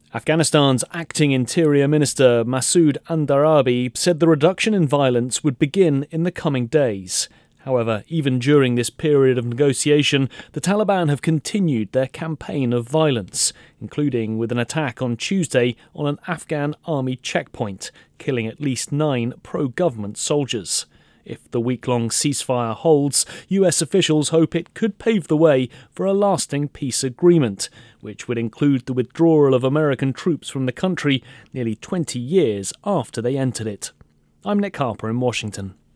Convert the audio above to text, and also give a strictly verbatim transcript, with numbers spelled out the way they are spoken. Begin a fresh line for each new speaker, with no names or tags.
Afghanistan's acting Interior Minister Masood Andarabi said the reduction in violence would begin in the coming days. However, even during this period of negotiation, the Taliban have continued their campaign of violence, including with an attack on Tuesday on an Afghan army checkpoint, killing at least nine pro-government soldiers. If the week-long ceasefire holds, U S officials hope it could pave the way for a lasting peace agreement, which would include the withdrawal of American troops from the country nearly twenty years after they entered it. I'm Nick Harper in Washington.